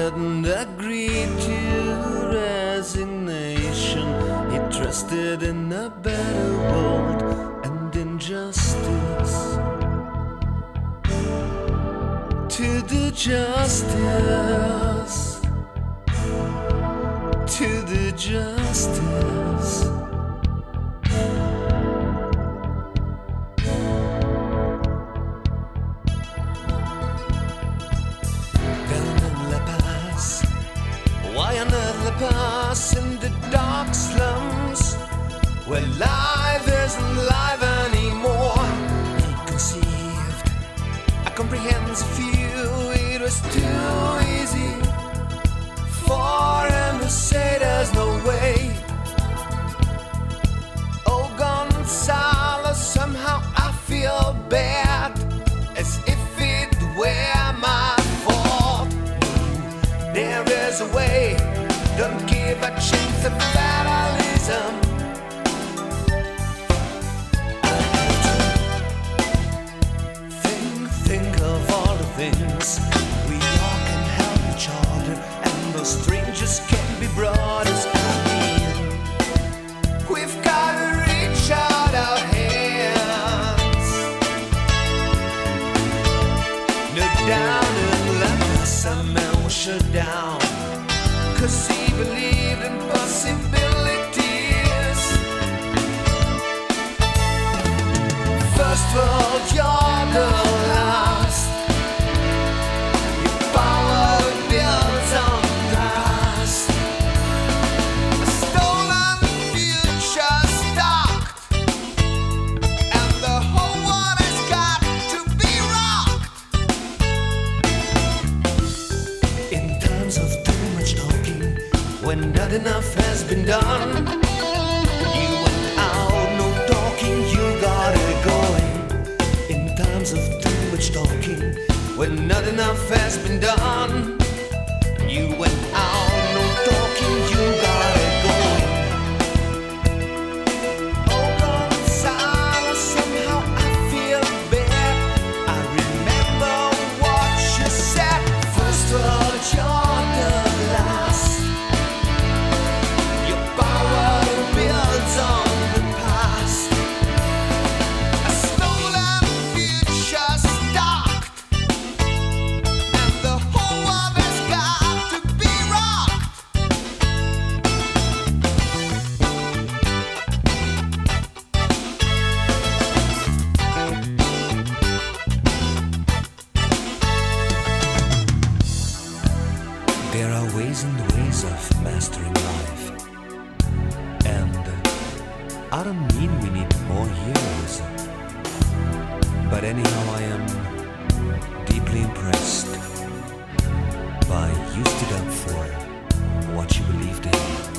hadn't agreed to resignation. He trusted in a better world and injustice. To the justice, to the justice. Why on earth La Paz in the dark slums, where life isn't life anymore? He conceived a comprehensive view. It was too easy for him to say there's no way. Oh Gonzalo, somehow I feel bad, as if it were my fault. There is a way, don't give a chance to fatalism. Think of all the things we all can help each other, and those strangers can be brothers. We've got to reach out our hands. No doubt in life, some men were shut down, 'cause he believed in possibilities. First world, you're the last. Your power builds on the past. A stolen future stalked, and the whole world has got to be rocked. In times of too much talking, when not enough has been done, you went out, no talking, you got it going. In times of too much talking, when not enough has been done, you went out, no talking, you got it going. Oh Gonzalo, somehow I feel bad. I remember what you said. First world, you're the last. Your power builds on the past. A stolen future stalked, and the whole world has got to be rocked. There are ways and ways of mastering life, and I don't mean we need more years, but anyhow I am deeply impressed by you stood up for what you believed in.